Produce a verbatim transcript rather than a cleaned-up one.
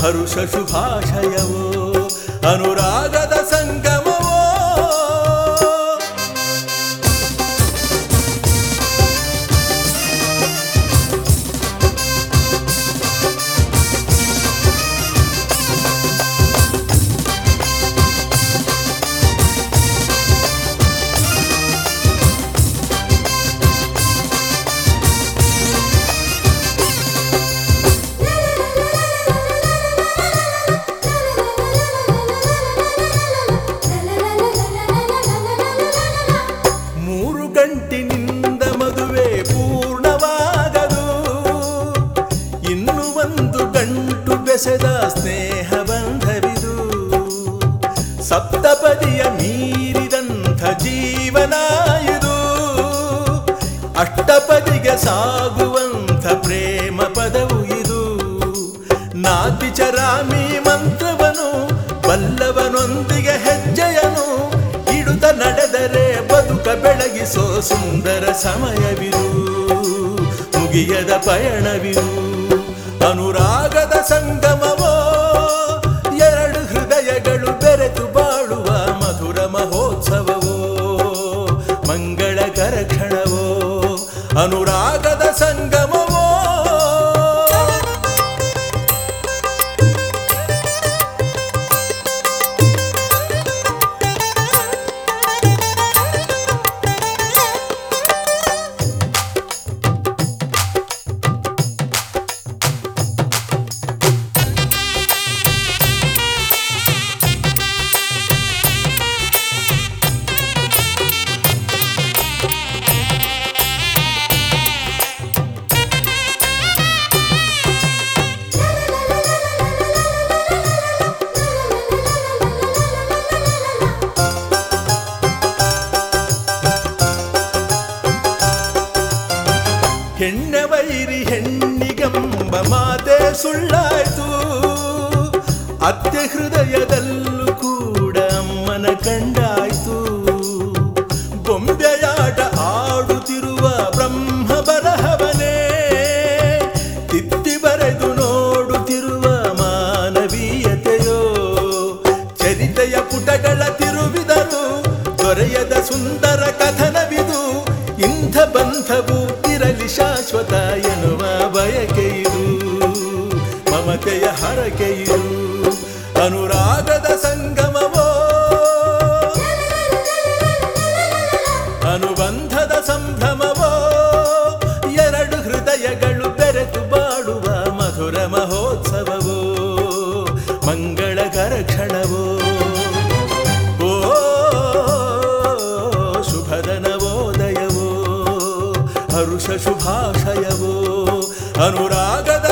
ಹರುಷ ಶುಭಾಶಯವೋ ಅನುರಾಗದ ಸಂಗಮವೋ. ಗಂಟಿನಿಂದ ಮದುವೆ ಪೂರ್ಣವಾಗದು, ಇನ್ನು ಒಂದು ಗಂಟು ಬೆಸೆದ ಸ್ನೇಹ ಬಂಧವಿದು. ಸಪ್ತಪದಿಯ ಮೀರಿದಂಥ ಜೀವನ ಇದು, ಅಷ್ಟಪದಿಗೆ ಸಾಗುವಂಥ ಪ್ರೇಮ ಪದವು ಇದು. ನಾತಿಚರಾಮಿ ಮಂತ್ರವನು ಬಲ್ಲವನೊಂದಿಗೆ ಹೆಜ್ಜೆಯನು ಇಡುತ್ತ ನಡೆದರೆ ಬದುಕ ಬೆಳಗಿಸೋ ಸುಂದರ ಸಮಯವಿದು, ಮುಗಿಯದ ಪಯಣವಿದು. ಅನುರಾಗದ ಸಂಗಮವೋ ಎರಡು ಹೃದಯಗಳು ಬೆರೆತು ಬಾಳುವ ಮಧುರ ಮಹೋತ್ಸವವೋ ಮಂಗಳಕರ ಕ್ಷಣವೋ ಅನುರಾಗದ ಸಂಗಮವೋ. ಹೆಣ್ಣೆ ವೈರಿ ಹೆಣ್ಣಿಗೆಂಬ ಮಾತೆ ಸುಳ್ಳಾಯ್ತು, ಅತ್ತೆ ಹೃದಯದಲ್ಲೂ ಕೂಡ ಅಮ್ಮನ ಕಂಡಾಯ್ತು. ಬೊಂಬೆಯಾಟ ಆಡುತ್ತಿರುವ ಬ್ರಹ್ಮ ಬರಹವನೇ ತಿದ್ದಿ ಬರೆದು ನೋಡುತ್ತಿರುವ ಮಾನವೀಯತೆಯೋ. ಚರಿತೆಯ ಪುಟಗಳ ತಿರುವಿದರು ದೊರೆಯದ ಸುಂದರ ಕಥನವಿದು. ಇಂಥ ಬಂಧವು ಇರಲಿ ಶಾಶ್ವತ ಎನ್ನುವ ಬಯಕೆಯಿದು, ಮಮತೆಯ ಹರಕೆಯಿದು. ಅನುರಾಗದ ಸಂಗಮವೋ ಅನುಬಂಧದ ಸಂಭ್ರಮವೋ ಎರಡು ಹೃದಯಗಳು ಬೆರೆತು ಬಾಡುವ ಮಧುರ ಮಹೋತ್ಸವವೋ ಮಂಗಳಕರ ಕ್ಷಣವೋ. ಓ ಶುಭದ ನವೋದಯವೋ ಹರುಷ ಶುಭಾಶಯವೋ ಅನುರಾಗದ